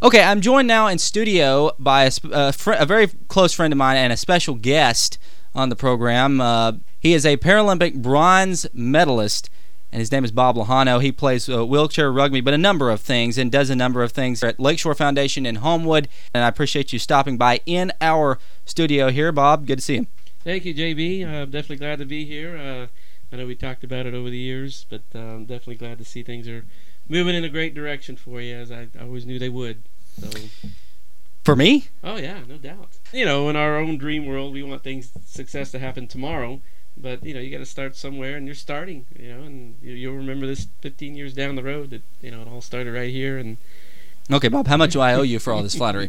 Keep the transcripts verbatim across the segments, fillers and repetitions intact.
Okay, I'm joined now in studio by a, a, fr- a very close friend of mine and a special guest on the program. Uh, he is a Paralympic bronze medalist, and his name is Bob Lejano. He plays uh, wheelchair rugby, but a number of things, and does a number of things at Lakeshore Foundation in Homewood. And I appreciate you stopping by in our studio here. Bob, good to see you. Thank you, J B. I'm definitely glad to be here. Uh, I know we talked about it over the years, but uh, I'm definitely glad to see things are moving in a great direction for you, as I always knew they would. So. For me? Oh, yeah, no doubt. You know, in our own dream world, we want things, success to happen tomorrow. But, you know, you got to start somewhere, and you're starting, you know, and you, you'll remember this fifteen years down the road that, you know, it all started right here. And okay, Bob, how much do I owe you for all this flattery?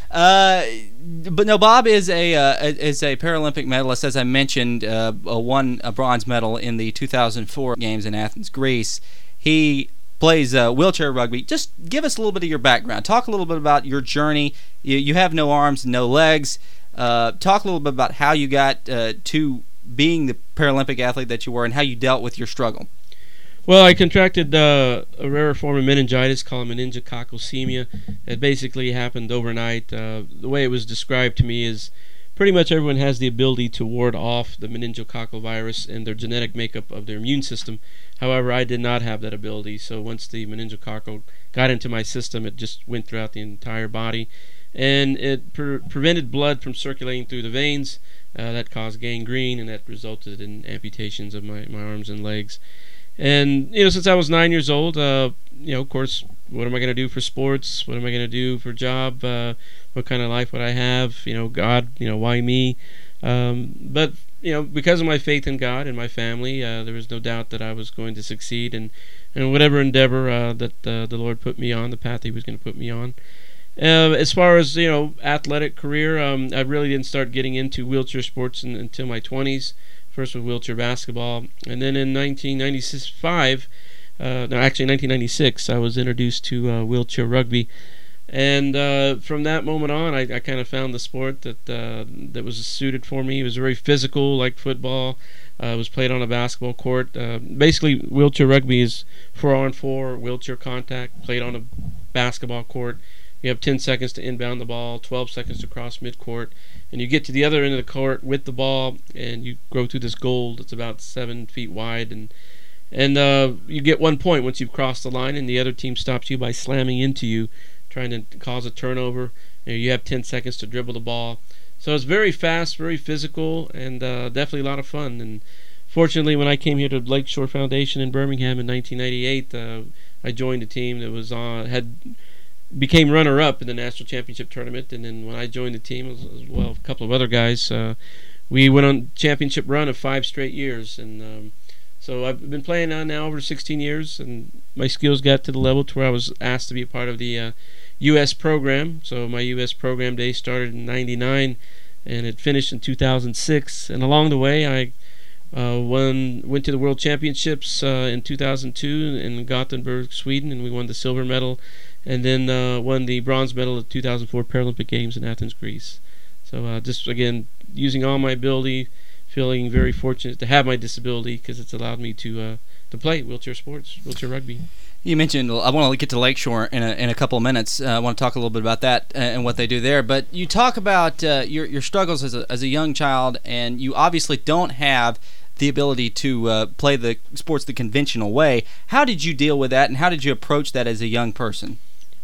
Uh, but no, Bob is a uh, is a Paralympic medalist, as I mentioned, uh, won a bronze medal in the two thousand four Games in Athens, Greece. He plays uh, wheelchair rugby. Just give us a little bit of your background. Talk a little bit about your journey. You, you have no arms, no legs. Uh, talk a little bit about how you got uh, to being the Paralympic athlete that you were and how you dealt with your struggle. Well, I contracted uh, a rare form of meningitis called meningococcal. It basically happened overnight. Uh, the way it was described to me is pretty much everyone has the ability to ward off the meningococcal virus in their genetic makeup of their immune system. However, I did not have that ability, so once the meningococcal got into my system, it just went throughout the entire body, and it pre- prevented blood from circulating through the veins. Uh, that caused gangrene, and that resulted in amputations of my, my arms and legs. And, you know, since I was nine years old, uh, you know, of course, what am I going to do for sports? What am I going to do for a job? Uh, what kind of life would I have? You know, God, you know, why me? Um, but, you know, because of my faith in God and my family, uh, there was no doubt that I was going to succeed in, in whatever endeavor uh, that uh, the Lord put me on, the path He was going to put me on. Uh, as far as, you know, athletic career, um, I really didn't start getting into wheelchair sports in, until my twenties. First with wheelchair basketball, and then in nineteen ninety-five, uh, no, actually nineteen ninety-six, I was introduced to uh, wheelchair rugby, and uh, from that moment on, I, I kind of found the sport that uh, that was suited for me. It was very physical, like football. Uh, it was played on a basketball court. Uh, basically, wheelchair rugby is four on four wheelchair contact, played on a basketball court. You have ten seconds to inbound the ball, twelve seconds to cross midcourt, and you get to the other end of the court with the ball, and you go through this goal that's about seven feet wide, and and uh, you get one point once you've crossed the line, and the other team stops you by slamming into you, trying to cause a turnover. You know, you have ten seconds to dribble the ball. So it's very fast, very physical, and uh, definitely a lot of fun. And fortunately, when I came here to Lakeshore Foundation in Birmingham in nineteen ninety-eight, uh, I joined a team that was on had. became runner-up in the national championship tournament, and then when I joined the team, as, as well a couple of other guys, uh, we went on championship run of five straight years, and um, so I've been playing now, now over sixteen years, and my skills got to the level to where I was asked to be a part of the uh, U S program. So my U S program day started in ninety-nine, and it finished in two thousand six, and along the way I Uh, won, went to the World Championships uh, in two thousand two in Gothenburg, Sweden, and we won the silver medal, and then uh, won the bronze medal at the two thousand four Paralympic Games in Athens, Greece. So uh, just, again, using all my ability, feeling very fortunate to have my disability because it's allowed me to uh, to play wheelchair sports, wheelchair rugby. You mentioned, I want to get to Lakeshore in a, in a couple of minutes. Uh, I want to talk a little bit about that and what they do there. But you talk about uh, your your struggles as a, as a young child, and you obviously don't have the ability to uh, play the sports the conventional way. How did you deal with that, and how did you approach that as a young person?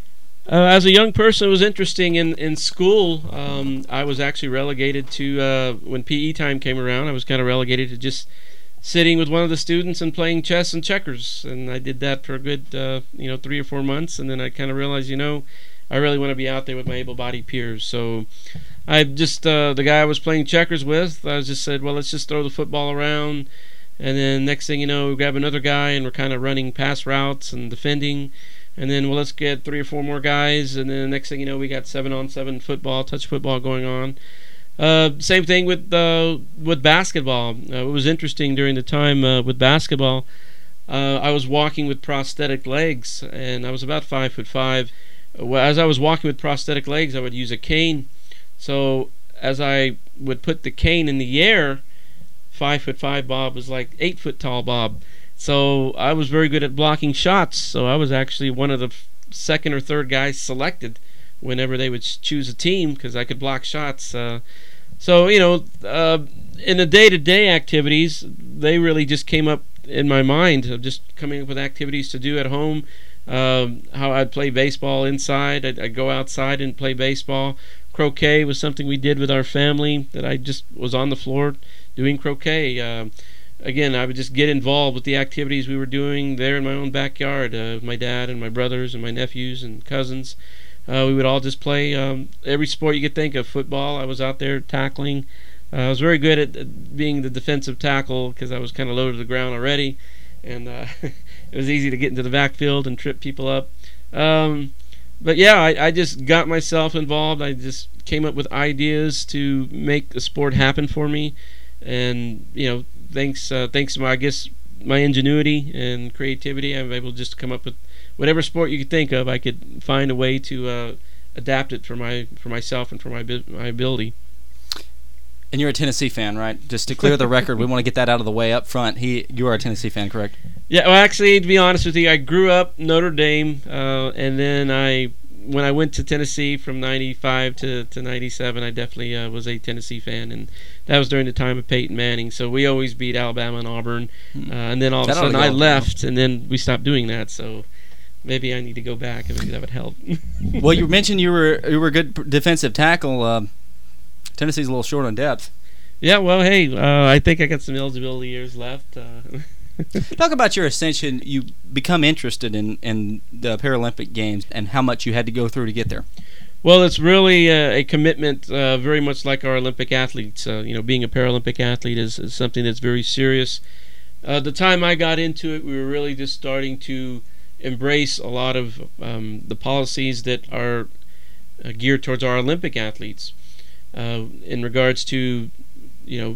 Uh, as a young person, it was interesting. In, in school, um, I was actually relegated to, uh, when P E time came around, I was kind of relegated to just sitting with one of the students and playing chess and checkers, and I did that for a good, uh, you know, three or four months, and then I kind of realized, you know, I really want to be out there with my able-bodied peers. So I just, uh, the guy I was playing checkers with, I just said, well, let's just throw the football around, and then next thing you know, we grab another guy, and we're kind of running pass routes and defending, and then, well, let's get three or four more guys, and then the next thing you know, we got seven-on-seven football, touch football going on. Uh, same thing with uh, with basketball. Uh, it was interesting during the time uh, with basketball. Uh, I was walking with prosthetic legs, and I was about five foot five. As I was walking with prosthetic legs, I would use a cane. So as I would put the cane in the air, five foot five Bob was like eight foot tall Bob. So I was very good at blocking shots. So I was actually one of the f- second or third guys selected whenever they would choose a team because I could block shots. Uh, so you know, uh, in the day-to-day activities, they really just came up in my mind of just coming up with activities to do at home. Um, how I'd play baseball inside. I'd, I'd go outside and play baseball. Croquet was something we did with our family that I just was on the floor doing croquet. Uh, again, I would just get involved with the activities we were doing there in my own backyard uh, with my dad and my brothers and my nephews and cousins. Uh, we would all just play um, every sport you could think of. Football, I was out there tackling. Uh, I was very good at, at being the defensive tackle because I was kind of low to the ground already, and uh, it was easy to get into the backfield and trip people up. Um, but yeah, I, I just got myself involved. I just came up with ideas to make the sport happen for me, and you know, thanks uh, thanks to my I guess my ingenuity and creativity, I'm able just to come up with whatever sport you could think of. I could find a way to uh, adapt it for my for myself and for my my ability. And you're a Tennessee fan, right? Just to clear the record, we want to get that out of the way up front. He, you are a Tennessee fan, correct? Yeah. Well, actually, to be honest with you, I grew up Notre Dame, uh, and then I, when I went to Tennessee from ninety-five to, to ninety-seven, I definitely uh, was a Tennessee fan, and that was during the time of Peyton Manning. So we always beat Alabama and Auburn, uh, and then all of a sudden I left, and then we stopped doing that. So maybe I need to go back, and maybe that would help. Well, you mentioned you were you were a good defensive tackle. Uh, Tennessee's a little short on depth. Yeah, well, hey, uh, I think I got some eligibility years left. Uh, Talk about your ascension. You become interested in, in the Paralympic Games and how much you had to go through to get there. Well, it's really uh, a commitment, uh, very much like our Olympic athletes. Uh, you know, being a Paralympic athlete is, is something that's very serious. Uh, the time I got into it, we were really just starting to embrace a lot of um, the policies that are uh, geared towards our Olympic athletes. Uh, in regards to, you know,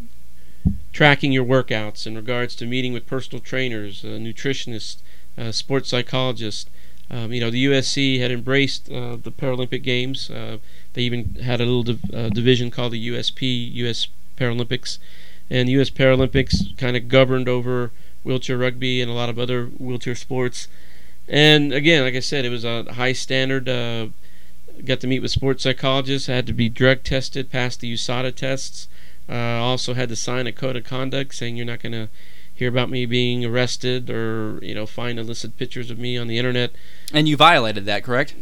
tracking your workouts, in regards to meeting with personal trainers, uh, nutritionists, uh, sports psychologists. Um, you know, the U S C had embraced uh, the Paralympic Games. Uh, they even had a little div- uh, division called the U S P, U S Paralympics. And U S Paralympics kind of governed over wheelchair rugby and a lot of other wheelchair sports. And again, like I said, it was a high standard. Uh, got to meet with sports psychologists. I had to be drug tested, passed the U S A D A tests. Uh, also had to sign a code of conduct saying you're not going to hear about me being arrested or, you know, find illicit pictures of me on the internet. And you violated that, correct?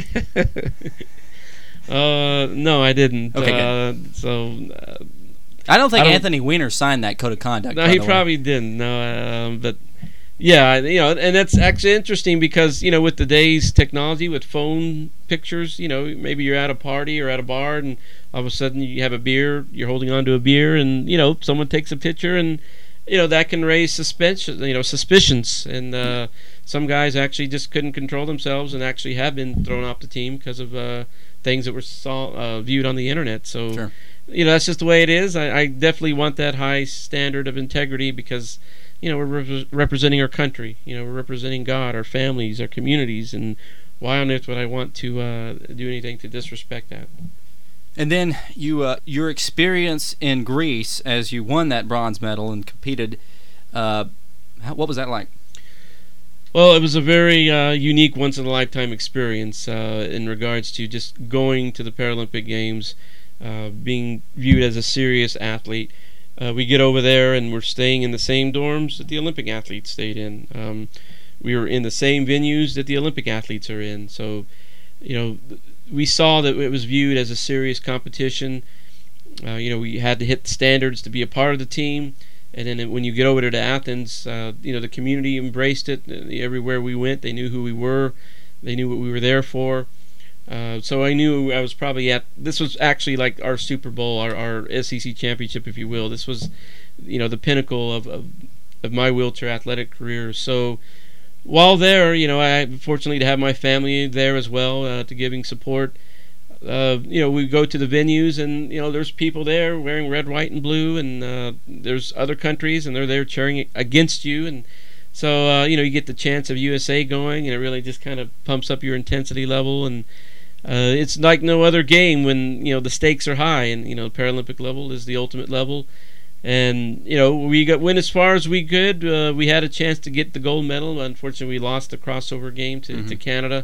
uh, no, I didn't. Okay, uh, good. So uh, I don't think I don't, Anthony Weiner signed that code of conduct. No, he probably didn't. No, um, but yeah, you know, and that's actually interesting because, you know, with today's technology, with phone pictures, you know, maybe you're at a party or at a bar and all of a sudden you have a beer, you're holding on to a beer, and, you know, someone takes a picture, and, you know, that can raise suspension, you know, suspicions. And uh, some guys actually just couldn't control themselves and actually have been thrown off the team because of uh, things that were saw, uh, viewed on the internet. So, sure. You know, that's just the way it is. I, I definitely want that high standard of integrity because, you know, we're re- representing our country. You know, we're representing God, our families, our communities, and why on earth would I want to uh, do anything to disrespect that? And then you, uh, your experience in Greece as you won that bronze medal and competed, uh, how, what was that like? Well, it was a very uh, unique, once-in-a-lifetime experience uh, in regards to just going to the Paralympic Games, uh, being viewed as a serious athlete. Uh, we get over there and we're staying in the same dorms that the Olympic athletes stayed in. Um, we were in the same venues that the Olympic athletes are in. So, you know, we saw that it was viewed as a serious competition. Uh, you know, we had to hit the standards to be a part of the team. And then when you get over to Athens, uh, you know, the community embraced it. Everywhere we went, they knew who we were. They knew what we were there for. Uh, so I knew I was probably at, this was actually like our Super Bowl, our, our S E C championship, if you will. This was, you know, the pinnacle of, of, of my wheelchair athletic career. So while there, you know, I fortunately to have my family there as well, uh, to giving support. Uh, you know, we go to the venues and, you know, there's people there wearing red, white, and blue, and uh, there's other countries and they're there cheering against you. And so, uh, you know, you get the chance of U S A going, and it really just kind of pumps up your intensity level. And uh, it's like no other game when, you know, the stakes are high, and, you know, the Paralympic level is the ultimate level. And, you know, we got went as far as we could. Uh, we had a chance to get the gold medal. Unfortunately, we lost the crossover game to, mm-hmm. to Canada.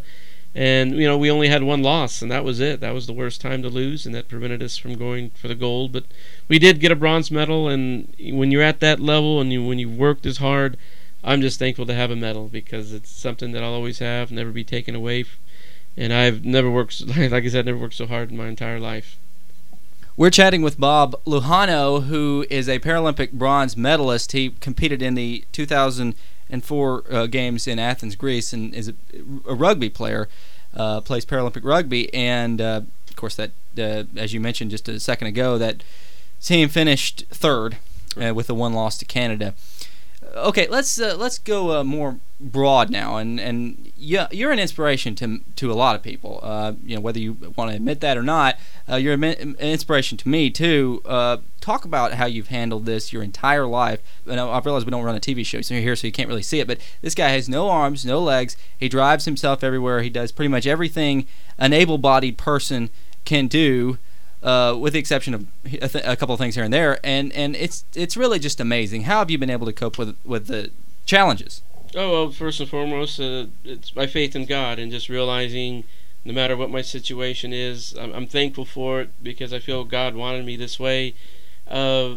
And, you know, we only had one loss, and that was it. That was the worst time to lose, and that prevented us from going for the gold. But we did get a bronze medal, and when you're at that level and you, when you've worked as hard, I'm just thankful to have a medal, because it's something that I'll always have, never be taken away. And I've never worked, like I said, never worked so hard in my entire life. We're chatting with Bob Lujano, who is a Paralympic bronze medalist. He competed in the two thousand four uh, games in Athens, Greece, and is a, a rugby player, uh, plays Paralympic rugby. And, uh, of course, that uh, as you mentioned just a second ago, that team finished third uh, with a one loss to Canada. Okay, let's uh, let's go uh, more broad now, and and yeah, you're an inspiration to to a lot of people. Uh, you know, whether you want to admit that or not, uh, you're an inspiration to me too. Uh, talk about how you've handled this your entire life. And I realize we don't run a T V show, so you're here, so you can't really see it. But this guy has no arms, no legs. He drives himself everywhere. He does pretty much everything an able-bodied person can do. Uh, with the exception of a, th- a couple of things here and there, and, and it's it's really just amazing. How have you been able to cope with with the challenges? Oh, well, first and foremost, uh, it's my faith in God, and just realizing no matter what my situation is, I'm, I'm thankful for it, because I feel God wanted me this way, uh,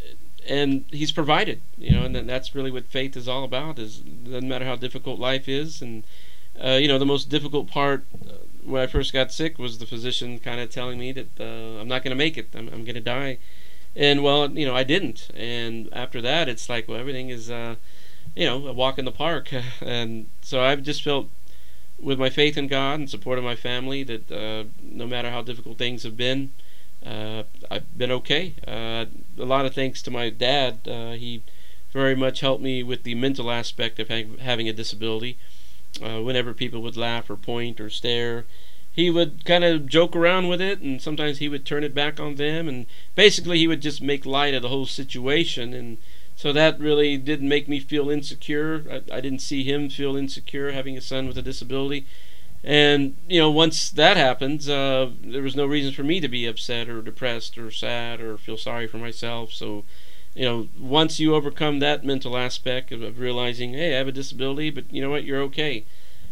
and He's provided, you know, and that's really what faith is all about. Is it doesn't matter how difficult life is, and uh, you know, the most difficult part Uh, when I first got sick was the physician kind of telling me that uh, I'm not going to make it, I'm, I'm going to die. And, well, you know, I didn't. And after that, it's like, well, everything is, uh, you know, a walk in the park. And so I've just felt, with my faith in God and support of my family, that uh, no matter how difficult things have been, uh, I've been okay. Uh, a lot of thanks to my dad. Uh, he very much helped me with the mental aspect of ha- having a disability. Uh, whenever people would laugh or point or stare, he would kind of joke around with it, and sometimes he would turn it back on them, and basically he would just make light of the whole situation. And so that really didn't make me feel insecure. I, I didn't see him feel insecure having a son with a disability. And, you know, once that happens, uh, there was no reason for me to be upset or depressed or sad or feel sorry for myself. So, you know, once you overcome that mental aspect of, of realizing, hey, I have a disability, but you know what, you're okay.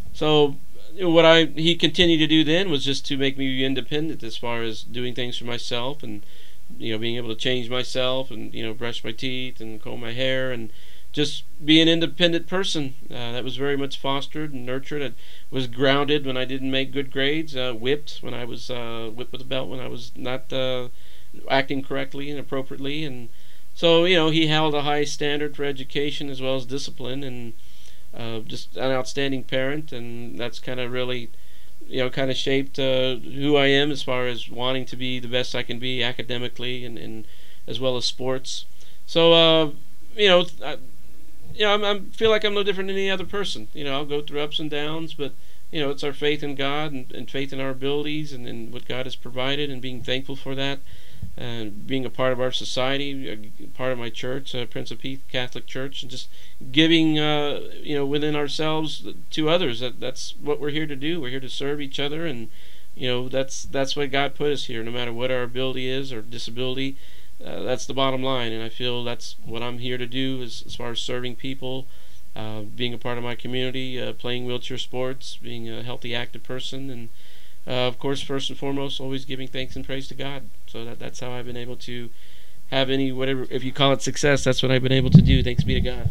So you know, what I he continued to do then was just to make me independent as far as doing things for myself, and you know, being able to change myself, and you know, brush my teeth and comb my hair, and just be an independent person. Uh, that was very much fostered and nurtured. I was grounded when I didn't make good grades, uh, whipped when I was uh, whipped with a belt when I was not uh, acting correctly and appropriately. And so, you know, he held a high standard for education as well as discipline, and uh, just an outstanding parent, and that's kind of really, you know, kind of shaped uh, who I am as far as wanting to be the best I can be academically, and, and as well as sports. So, uh, you know, I, you know, I'm, I feel like I'm no different than any other person. You know, I'll go through ups and downs, but you know, it's our faith in God, and, and faith in our abilities, and in what God has provided, and being thankful for that. And being a part of our society, a part of my church, uh, Prince of Peace Catholic Church, and just giving, uh, you know, within ourselves to others. That that's what we're here to do. We're here to serve each other, and you know, that's that's why God put us here. No matter what our ability is or disability, uh, that's the bottom line. And I feel that's what I'm here to do, as, as far as serving people, uh, being a part of my community, uh, playing wheelchair sports, being a healthy, active person, and Uh, of course, first and foremost, always giving thanks and praise to God. So that that's how I've been able to have any, whatever, if you call it success, that's what I've been able to do. Thanks be to God.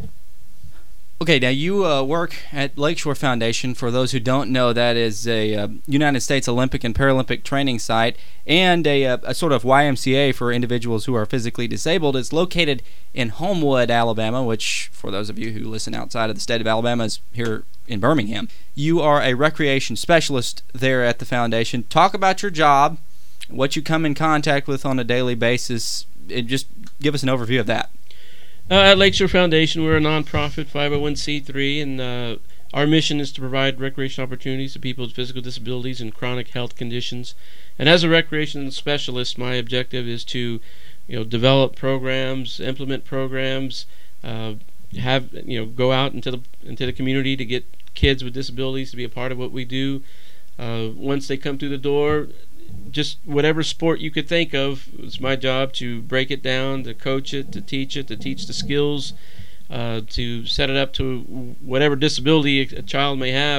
Okay, now you uh, work at Lakeshore Foundation. For those who don't know, that is a uh, United States Olympic and Paralympic training site, and a, a, a sort of Y M C A for individuals who are physically disabled. It's located in Homewood, Alabama, which, for those of you who listen outside of the state of Alabama, is here in Birmingham. You are a recreation specialist there at the foundation. Talk about your job, what you come in contact with on a daily basis, and just give us an overview of that. Uh, at Lakeshore Foundation, we're a nonprofit five oh one c three, and uh, our mission is to provide recreation opportunities to people with physical disabilities and chronic health conditions. And as a recreation specialist, my objective is to, you know, develop programs, implement programs, uh, have you know, go out into the into the community to get kids with disabilities to be a part of what we do. Uh, once they come through the door, just whatever sport you could think of, it's my job to break it down, to coach it, to teach it, to teach the skills, uh, to set it up to whatever disability a child may have,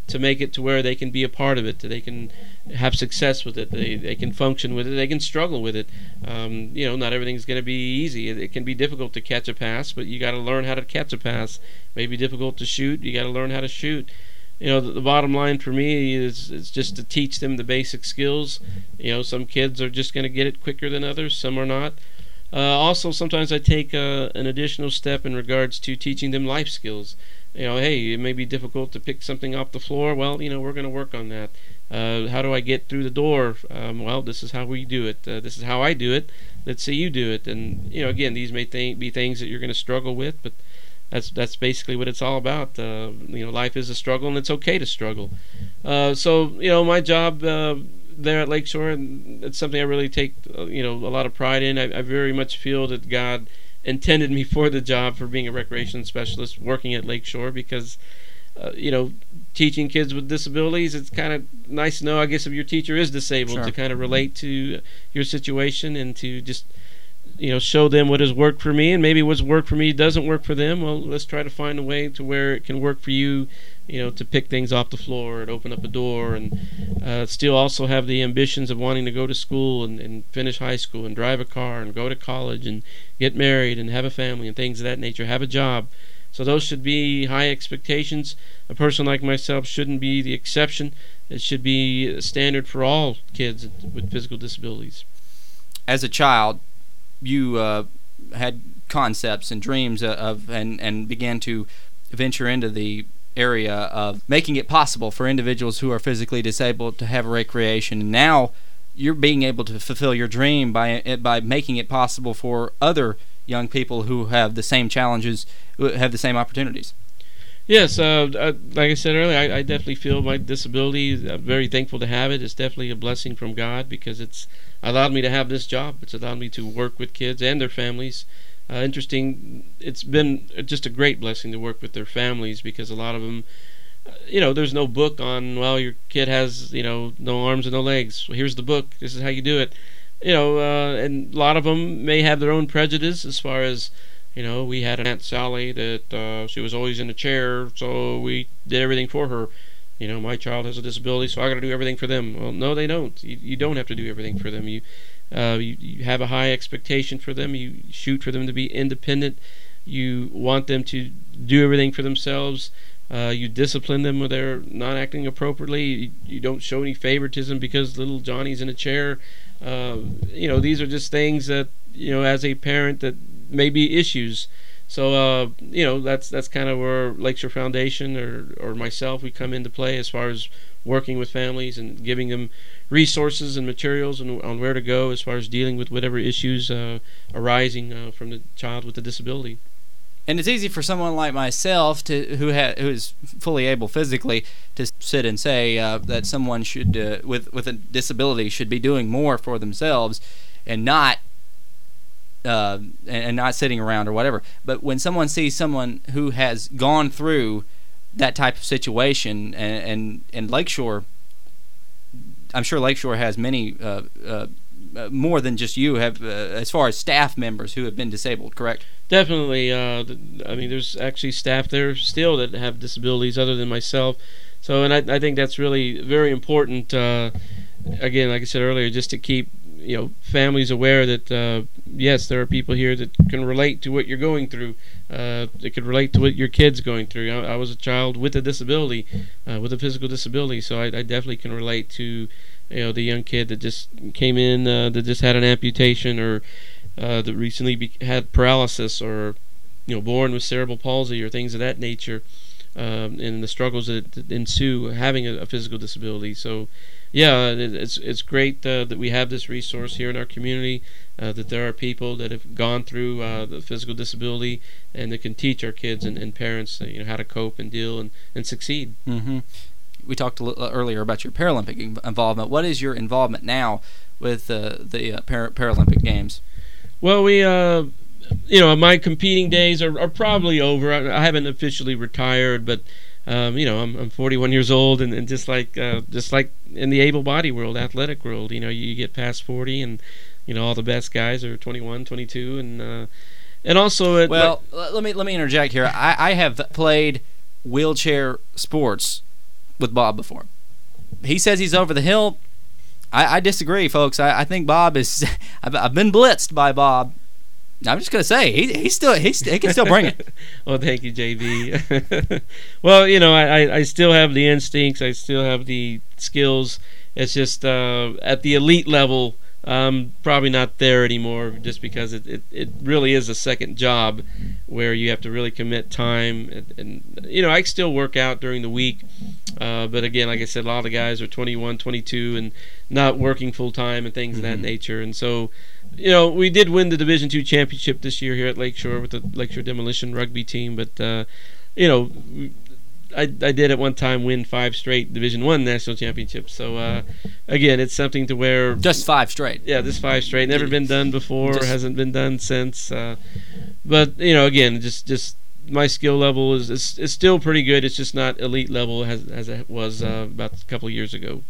to make it to where they can be a part of it, that they can have success with it, they they can function with it, they can struggle with it. Um, you know, not everything's going to be easy. It, it can be difficult to catch a pass, but you got to learn how to catch a pass. Maybe difficult to shoot, you got to learn how to shoot. You know, the, the bottom line for me is, is just to teach them the basic skills. You know, some kids are just going to get it quicker than others, some are not. Uh, also, sometimes I take uh, an additional step in regards to teaching them life skills. You know, hey, it may be difficult to pick something off the floor. Well, you know, we're going to work on that. Uh, how do I get through the door? Um, well, this is how we do it. Uh, this is how I do it. Let's see you do it. And, you know, again, these may th- be things that you're going to struggle with, but that's that's basically what it's all about. Uh, you know, life is a struggle, and it's okay to struggle. Uh, so, you know, my job uh, there at Lakeshore, and it's something I really take, uh, you know, a lot of pride in. I, I very much feel that God intended me for the job, for being a recreation specialist working at Lakeshore, because uh, you know, teaching kids with disabilities, it's kind of nice to know, I guess, if your teacher is disabled, Sure. to kind of relate to your situation and to just, you know, show them what has worked for me, and maybe what's worked for me doesn't work for them. Well, let's try to find a way to where it can work for you, you know, to pick things off the floor and open up a door, and uh, still also have the ambitions of wanting to go to school and, and finish high school and drive a car and go to college and get married and have a family and things of that nature, have a job. So those should be high expectations. A person like myself shouldn't be the exception. It should be a standard for all kids with physical disabilities. As a child, you uh, had concepts and dreams of, and, and began to venture into the area of making it possible for individuals who are physically disabled to have recreation. And now you're being able to fulfill your dream by by making it possible for other young people who have the same challenges, who have the same opportunities. Yes, uh, I, like I said earlier, I, I definitely feel my disability. I'm very thankful to have it. It's definitely a blessing from God, because it's allowed me to have this job. It's allowed me to work with kids and their families. Uh, interesting, it's been just a great blessing to work with their families, because a lot of them, uh, you know, there's no book on, well, your kid has, you know, no arms and no legs. Well, here's the book. This is how you do it. You know, uh, and a lot of them may have their own prejudice as far as, you know, we had an Aunt Sally that uh, she was always in a chair, so we did everything for her. You know, my child has a disability, so I got to do everything for them. Well, no, they don't. You, you don't have to do everything for them. You, uh, you, you have a high expectation for them. You shoot for them to be independent. You want them to do everything for themselves. Uh, you discipline them when they're not acting appropriately. You, you don't show any favoritism because little Johnny's in a chair. Uh, you know, these are just things that, you know, as a parent, that may be issues. So, uh, you know, that's that's kind of where Lakeshore Foundation or, or myself, we come into play as far as working with families and giving them resources and materials and on where to go as far as dealing with whatever issues uh, arising uh, from the child with a disability. And it's easy for someone like myself, to who ha- who is fully able physically, to sit and say uh, that someone should uh, with with a disability should be doing more for themselves, and not uh, and, and not sitting around or whatever. But when someone sees someone who has gone through that type of situation, and and, and Lakeshore, I'm sure Lakeshore has many uh, uh, more than just you have, uh, as far as staff members who have been disabled, correct? Definitely. Uh, I mean, there's actually staff there still that have disabilities other than myself. So, and I, I think that's really very important. Uh, again, like I said earlier, just to keep, you know, families aware that uh, yes, there are people here that can relate to what you're going through. Uh, that could relate to what your kid's going through. I, I was a child with a disability, uh, with a physical disability, so I, I definitely can relate to, you know, the young kid that just came in uh, that just had an amputation, or uh, that recently be- had paralysis, or, you know, born with cerebral palsy or things of that nature, um, and the struggles that, that ensue having a, a physical disability. So, yeah, it, it's it's great uh, that we have this resource here in our community, uh, that there are people that have gone through uh, the physical disability and that can teach our kids and, and parents, uh, you know, how to cope and deal and, and succeed. Mm-hmm. We talked a little earlier about your Paralympic involvement. What is your involvement now with uh, the uh, Par- Paralympic Games? Well, we, uh, you know, my competing days are, are probably over. I, I haven't officially retired, but um, you know, I'm, I'm forty-one years old, and, and just like uh, just like in the able-bodied world, athletic world, you know, you get past forty, and you know, all the best guys are twenty-one, twenty-two, and uh, and also it, well, like, let me let me interject here. I, I have played wheelchair sports with Bob before. He says he's over the hill. I, I disagree, folks. I, I think Bob is. I've, I've been blitzed by Bob. I'm just gonna say he he's still he's, he can still bring it. Well, thank you, J B. Well, you know, I, I still have the instincts. I still have the skills. It's just uh, at the elite level, I'm probably not there anymore, just because it, it, it really is a second job where you have to really commit time. And, and you know, I still work out during the week. Uh, but again, like I said, a lot of the guys are twenty-one, twenty-two and not working full time and things mm-hmm. of that nature. And so, you know, we did win the Division two championship this year here at Lakeshore with the Lakeshore Demolition rugby team. But, uh, you know, I, I did at one time win five straight Division one national championships. So, uh, again, it's something to where... Just five straight. Yeah, just five straight. Never been done before, just, hasn't been done since. Uh, but, you know, again, just... just my skill level is, is is still pretty good. It's just not elite level as as it was uh, about a couple of years ago,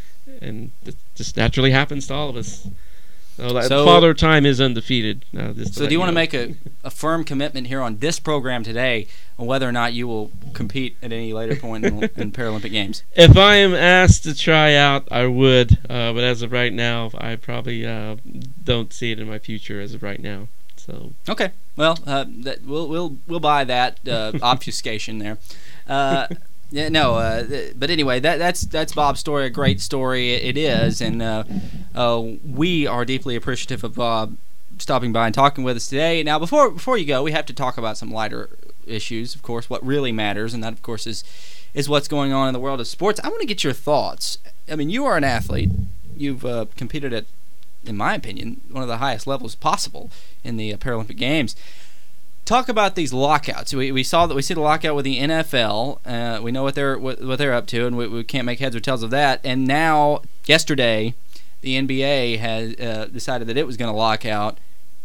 and it just naturally happens to all of us. So, so Father Time is undefeated. Uh, so do you want to make a, a firm commitment here on this program today on whether or not you will compete at any later point in, in Paralympic Games? If I am asked to try out, I would. Uh, but as of right now, I probably uh, don't see it in my future as of right now. So okay, well, uh, that, we'll we'll we'll buy that uh, obfuscation there. Uh, yeah, no, uh, but anyway, that that's that's Bob's story. A great story it is, and uh, uh, we are deeply appreciative of Bob stopping by and talking with us today. Now, before before you go, we have to talk about some lighter issues, of course, what really matters, and that, of course, is is what's going on in the world of sports. I want to get your thoughts. I mean, you are an athlete. You've uh, competed at, in my opinion, one of the highest levels possible in the uh, Paralympic Games. Talk about these lockouts. We we saw that we see the lockout with the N F L. Uh, we know what they're what, what they're up to, and we, we can't make heads or tails of that. And now, yesterday, the N B A has uh, decided that it was going to lock out.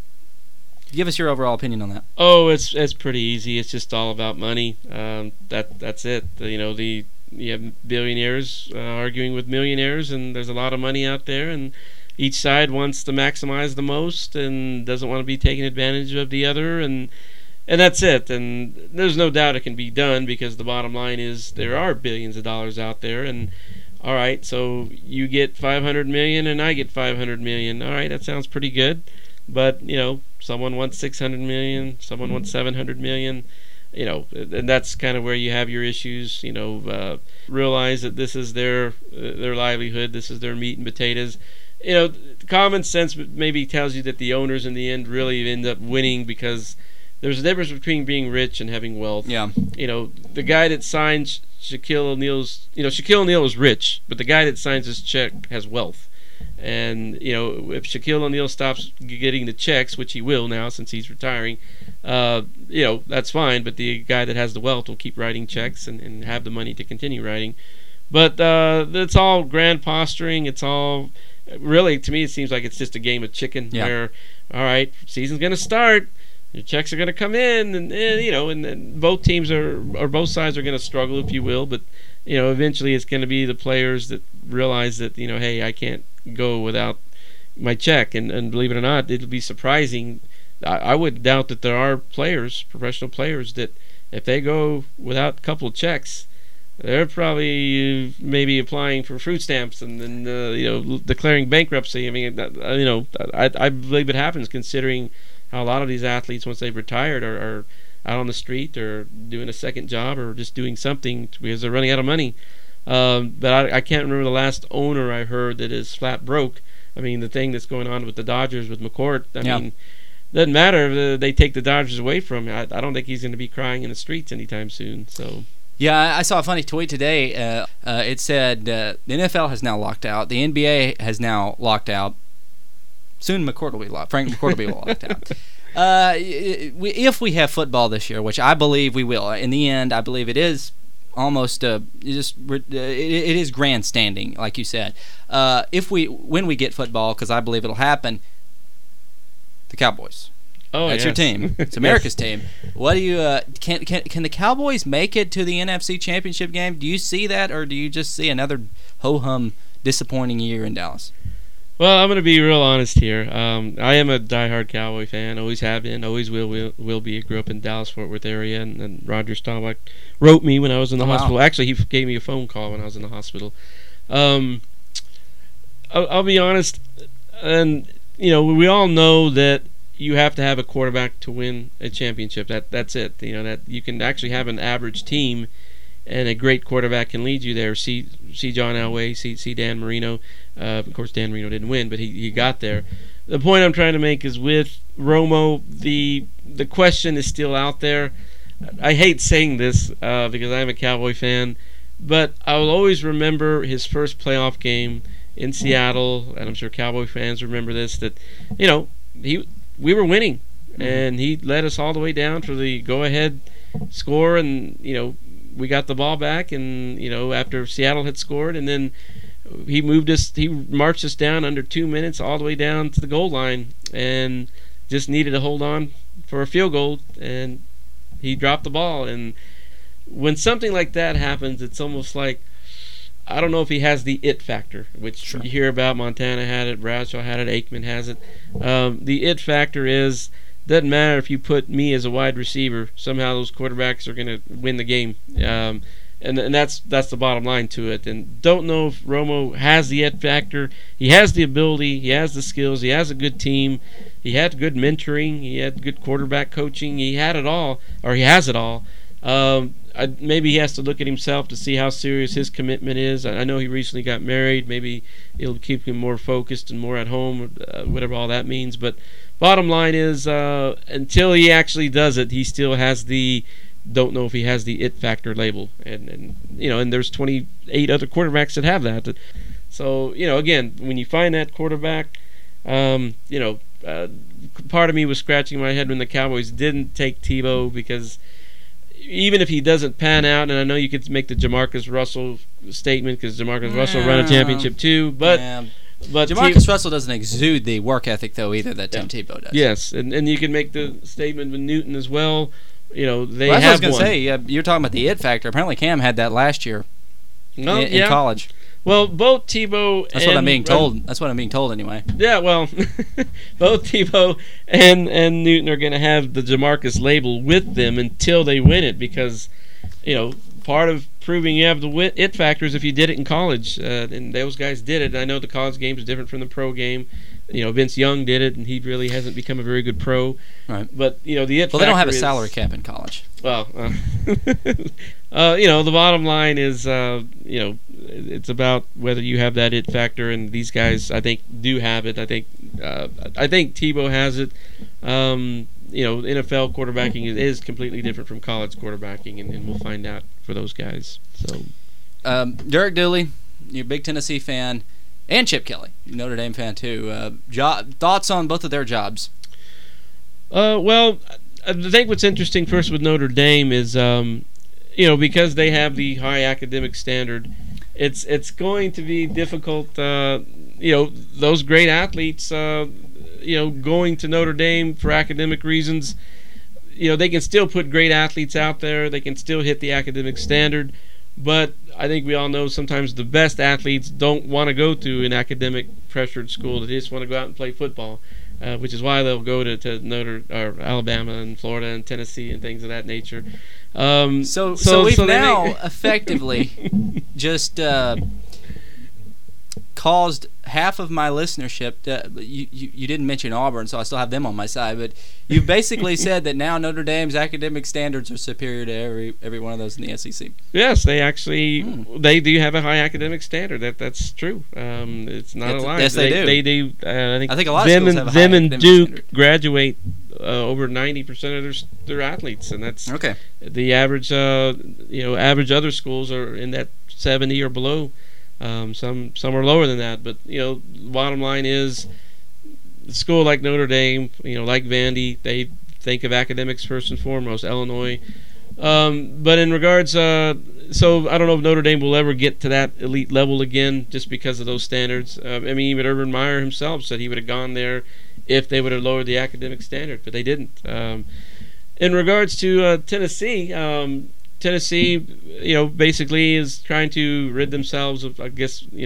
Give us your overall opinion on that. Oh, it's it's pretty easy. It's just all about money. Um, that that's it. You know, the you have billionaires uh, arguing with millionaires, and there's a lot of money out there, and each side wants to maximize the most and doesn't want to be taking advantage of the other, and and that's it. And there's no doubt it can be done, because the bottom line is there are billions of dollars out there, and all right, so you get five hundred million and I get five hundred million. All right, that sounds pretty good, but you know, someone wants six hundred million, someone wants seven hundred million. You know, and that's kind of where you have your issues. You know, uh, realize that this is their uh, their livelihood, this is their meat and potatoes. You know, common sense maybe tells you that the owners in the end really end up winning, because there's a difference between being rich and having wealth. Yeah. You know, the guy that signed Shaquille O'Neal's, you know, Shaquille O'Neal is rich, but the guy that signs his check has wealth. And, you know, if Shaquille O'Neal stops getting the checks, which he will now since he's retiring, uh, you know, that's fine, but the guy that has the wealth will keep writing checks and, and have the money to continue writing. But uh, it's all grand posturing. It's all... Really, to me, it seems like it's just a game of chicken. Yeah. Where, all right, season's going to start, your checks are going to come in, and, and you know, and, and both teams are, or both sides are going to struggle, if you will. But you know, eventually, it's going to be the players that realize that, you know, hey, I can't go without my check. And, and believe it or not, it'll be surprising. I, I would doubt that there are players, professional players, that if they go without a couple of checks, they're probably maybe applying for fruit stamps and then uh, you know, declaring bankruptcy. I mean, uh, you know, I, I believe it happens, considering how a lot of these athletes, once they've retired, are, are out on the street or doing a second job or just doing something because they're running out of money. Um, but I, I can't remember the last owner I heard that is flat broke. I mean, the thing that's going on with the Dodgers with McCourt, I yeah. mean, doesn't matter if they take the Dodgers away from him. I, I don't think he's going to be crying in the streets anytime soon. So. Yeah, I saw a funny tweet today. Uh, uh, it said uh, the N F L has now locked out. The N B A has now locked out. Soon McCourt will be locked. Frank McCourt will be locked out. Uh, if we have football this year, which I believe we will, in the end, I believe it is almost uh, just it, it is grandstanding, like you said. Uh, if we when we get football, because I believe it'll happen, the Cowboys. Oh, that's yes. your team. It's America's yes. team. What do you uh, can can can the Cowboys make it to the N F C Championship game? Do you see that, or do you just see another ho hum disappointing year in Dallas? Well, I'm going to be real honest here. Um, I am a diehard Cowboy fan. Always have been. Always will. Will, will be. I grew up in Dallas Fort Worth area, and, and Roger Staubach wrote me when I was in the Oh, wow. hospital. Actually, he f- gave me a phone call when I was in the hospital. Um, I'll, I'll be honest, and you know, we all know that you have to have a quarterback to win a championship. That that's it. You know that you can actually have an average team, and a great quarterback can lead you there. See, see John Elway, see, see Dan Marino. Uh, of course, Dan Marino didn't win, but he, he got there. The point I'm trying to make is with Romo, the the question is still out there. I hate saying this uh, because I'm a Cowboy fan, but I will always remember his first playoff game in Seattle, and I'm sure Cowboy fans remember this. That you know he we were winning, and he led us all the way down for the go-ahead score, and you know. We got the ball back, and you know after Seattle had scored, and then he moved us, he marched us down under two minutes all the way down to the goal line, and just needed to hold on for a field goal, and he dropped the ball. And when something like that happens, it's almost like I don't know if he has the it factor, which Sure. you hear about. Montana had it, Bradshaw had it, Aikman has it. Um, the it factor is. Doesn't matter if you put me as a wide receiver. Somehow those quarterbacks are going to win the game, um, and and that's that's the bottom line to it. And don't know if Romo has the it factor. He has the ability. He has the skills. He has a good team. He had good mentoring. He had good quarterback coaching. He had it all, or he has it all. Um, I, maybe he has to look at himself to see how serious his commitment is. I, I know he recently got married. Maybe it'll keep him more focused and more at home, uh, whatever all that means. But bottom line is, uh, until he actually does it, he still has the don't know if he has the it factor label. And, and you know, and there's twenty-eight other quarterbacks that have that. So, you know, again, when you find that quarterback, um, you know, uh, part of me was scratching my head when the Cowboys didn't take Tebow, because even if he doesn't pan out, and I know you could make the Jamarcus Russell statement because Jamarcus Russell won a championship too, but Yeah. but Jamarcus Te- Russell doesn't exude the work ethic though either that Tim Yeah. Tebow does. yes, and and you can make the statement with Newton as well. You know they Well, that's what I have was going to one. say. Yeah, you're talking about the it factor. Apparently, Cam had that last year No, in, in yeah. college. Well, both Tebow. That's and what I'm being Run- told. That's what I'm being told anyway. Yeah, well, both Tebow and and Newton are going to have the Jamarcus label with them until they win it, because you know part of proving you have the wit- it factor is if you did it in college, uh, and those guys did it. I know the college game is different from the pro game. You know, Vince Young did it, and he really hasn't become a very good pro. Right. But you know, the it Well, they don't have a factor is- salary cap in college. Well, uh, uh, you know, the bottom line is, uh, you know, it's about whether you have that it factor, and these guys, I think, do have it. I think, uh, I think Tebow has it. Um, you know, N F L quarterbacking is, is completely different from college quarterbacking, and, and we'll find out for those guys. So, Um, Derek Dooley, you're a big Tennessee fan, and Chip Kelly, Notre Dame fan too. Uh, jo- thoughts on both of their jobs? uh, well, I think what's interesting first with Notre Dame is, um, you know, because they have the high academic standard, it's it's going to be difficult. Uh, you know, those great athletes, uh, you know, going to Notre Dame for academic reasons, you know, they can still put great athletes out there. They can still hit the academic standard. But I think we all know sometimes the best athletes don't want to go to an academic pressured school. They just want to go out and play football, uh, which is why they'll go to, to Notre or Alabama and Florida and Tennessee and things of that nature. Um, So, so, we've so they now make- effectively just uh, caused half of my listenership. To, you, you you didn't mention Auburn, so I still have them on my side. But you basically said that now Notre Dame's academic standards are superior to every every one of those in the S E C. Yes, they actually Hmm. they do have a high academic standard. That that's true. Um, it's not Yes, a lie. yes, they do. They do. Uh, I think I think a lot of them schools and have a high them and academic Duke standard. graduate uh, over ninety percent of their s- their athletes, and that's Okay. the average. Uh, you know, average other schools are in that seventy or below. Um, some some are lower than that, but you know, bottom line is, a school like Notre Dame, you know, like Vandy, they think of academics first and foremost. Illinois, um, but in regards, uh, so I don't know if Notre Dame will ever get to that elite level again, just because of those standards. Uh, I mean, even Urban Meyer himself said he would have gone there if they would have lowered the academic standard, but they didn't. Um, in regards to uh, Tennessee. Um, Tennessee, you know, basically is trying to rid themselves of, I guess, you know,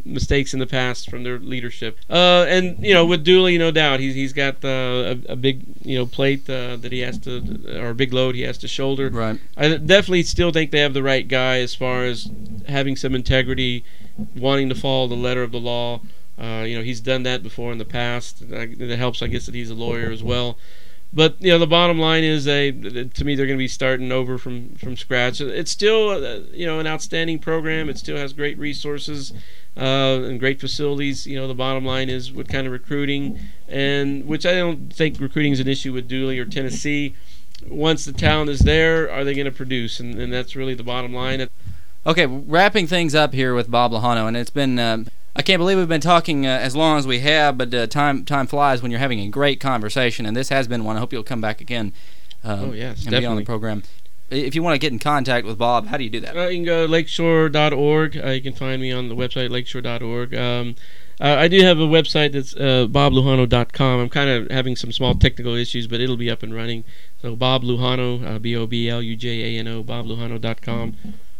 mistakes in the past from their leadership. Uh, and you know, with Dooley, no doubt, he's he's got uh, a, a big you know plate uh, that he has to, or a big load he has to shoulder. Right. I definitely still think they have the right guy as far as having some integrity, wanting to follow the letter of the law. Uh, you know, he's done that before in the past. It helps, I guess, that he's a lawyer as well. But you know, the bottom line is, they, to me, they're going to be starting over from, from scratch. It's still, uh, you know, an outstanding program. It still has great resources uh, and great facilities. You know, the bottom line is what kind of recruiting, and which I don't think recruiting is an issue with Dooley or Tennessee. Once the talent is there, are they going to produce? And, and that's really the bottom line. Okay, wrapping things up here with Bob Lujano, and it's been. Um, I can't believe we've been talking uh, as long as we have, but uh, time time flies when you're having a great conversation, and this has been one. I hope you'll come back again uh, oh, yes, and definitely. be on the program. If you want to get in contact with Bob, how do you do that? Uh, you can go to lakeshore dot org. Uh, you can find me on the website, lakeshore dot org. Um, uh, I do have a website that's uh, bob lujano dot com. I'm kind of having some small technical issues, but it'll be up and running. So Bob Lujano, uh, B O B L U J A N O, bob lujano dot com.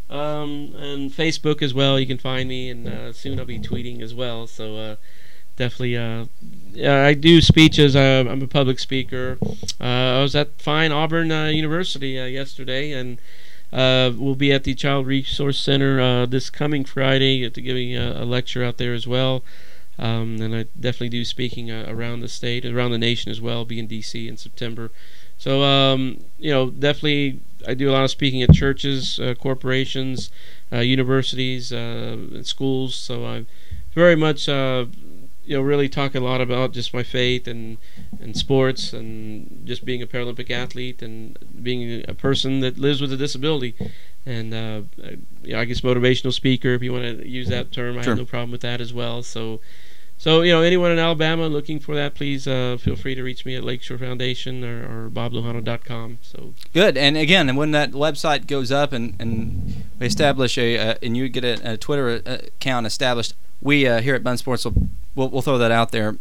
Um, and Facebook as well. You can find me, and uh, soon I'll be tweeting as well. So uh, definitely, uh, yeah, I do speeches. Uh, I'm a public speaker. Uh, I was at Fine Auburn uh, University uh, yesterday, and uh, we'll be at the Child Resource Center uh, this coming Friday to giving a, a lecture out there as well. Um, and I definitely do speaking uh, around the state, around the nation as well. Be in D C in September. So, um, you know, definitely I do a lot of speaking at churches, uh, corporations, uh, universities, uh, and schools. So I very much, uh, you know, really talk a lot about just my faith and, and sports and just being a Paralympic athlete and being a person that lives with a disability. And, uh, you know, I guess motivational speaker, if you want to use that term, I Sure. have no problem with that as well. So. So, you know, anyone in Alabama looking for that, please uh, feel free to reach me at Lakeshore Foundation or, or bob lujano dot com. So Good. And again, and when that website goes up and, and we establish a, uh, and you get a, a Twitter account established, we uh, here at Bun Sports will we'll, we'll throw that out there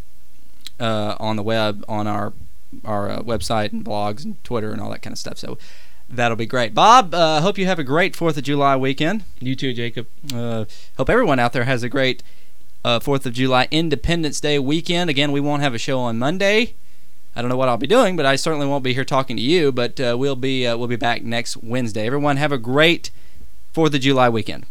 uh, on the web, on our our uh, website and blogs and Twitter and all that kind of stuff. So that'll be great. Bob, uh, hope you have a great fourth of July weekend. You too, Jacob. Uh, hope everyone out there has a great Uh, fourth of July Independence Day weekend. Again, we won't have a show on Monday. I don't know what I'll be doing, but I certainly won't be here talking to you. But uh, we'll be uh, we'll be back next Wednesday. Everyone have a great fourth of July weekend.